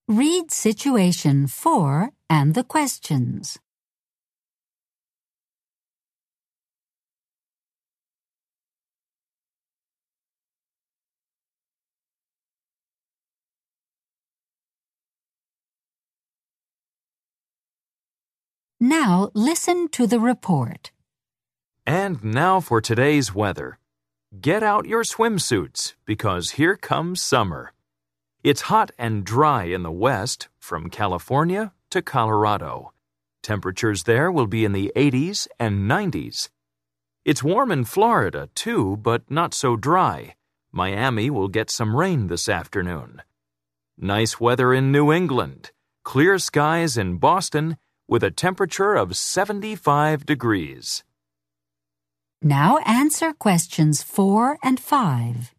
Read situation 4 and the questions. Now listen to the report. And now for today's weather. Get out your swimsuits because here comes summer. It's hot and dry in the west from California to Colorado. Temperatures there will be in the 80s and 90s. It's warm in Florida too, but not so dry. Miami will get some rain this afternoon. Nice weather in New England. Clear skies in Boston with a temperature of 75 degrees. Now answer questions 4 and 5.